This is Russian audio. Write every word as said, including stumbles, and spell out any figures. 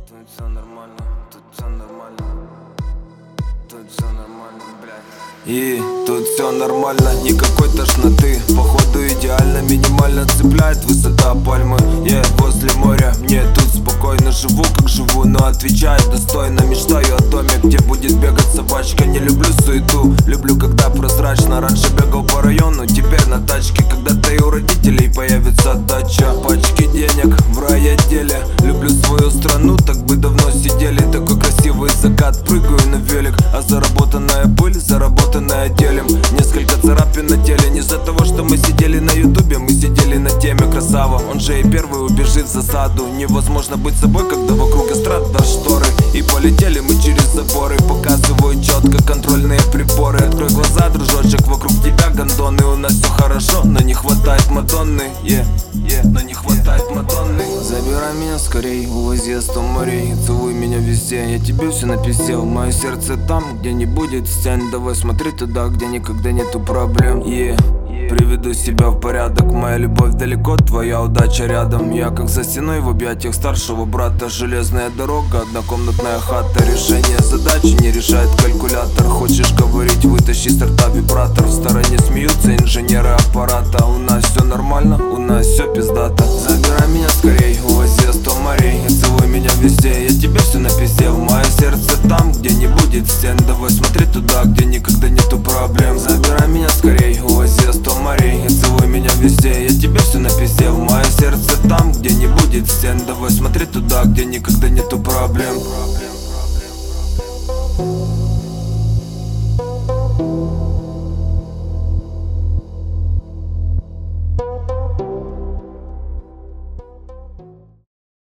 Тут все нормально, тут все нормально. Тут все нормально, блядь. И тут все нормально, никакой тошноты. Походу идеально, минимально цепляет высота пальмы. Я yeah, возле моря, мне тут спокойно живу, как живу, но отвечаю достойно. Мечтаю о доме, где будет бегать собачка. Не люблю суету, люблю, когда прозрачно. Раньше бегал по району, теперь на тачке. Когда-то и у родителей появится дача. Пачки денег в райотделе. Люблю свою страну, так бы давно сидели. Такой красивый закат, прыгаю на велик. А заработанная пыль, заработанная делим. Несколько царапин на теле. Не из-за того, что мы сидели на ютубе, мы сидели на теме. Красава, он же и первый убежит в засаду. Невозможно быть собой, когда вокруг эстрада шторы. И полетели мы через заборы. Показываю четко контрольные приборы. Открой глаза, дружочек, вокруг тебя гондоны. У нас все хорошо, но не хватает Мадонны, yeah, yeah, но не хватает Мадонны. Забирай меня скорей, увози о сто морей. Целуй меня везде, я тебе все написал. Мое сердце там, где не будет стен. Давай смотри туда, где никогда нету проблем, yeah. Приведу себя в порядок, моя любовь далеко, твоя удача рядом. Я как за стеной в объятиях старшего брата. Железная дорога, однокомнатная хата. Решение задачи не решает калькулятор. Хочешь говорить, вытащи с рта вибратор. В стороне смеются инженеры аппарата. У нас все нормально, у нас все пиздато. Забирай меня скорей, увози о сто морей. Целуй меня везде, я тебе все написал. Мое сердце там, где не будет стен. Давай смотри туда, где никогда нету проблем. Забирай меня скорей, увози о сто морей. Целуй меня везде, я тебе все написал. Мое сердце там, где не будет стен. Давай смотри туда, где никогда нету проблем.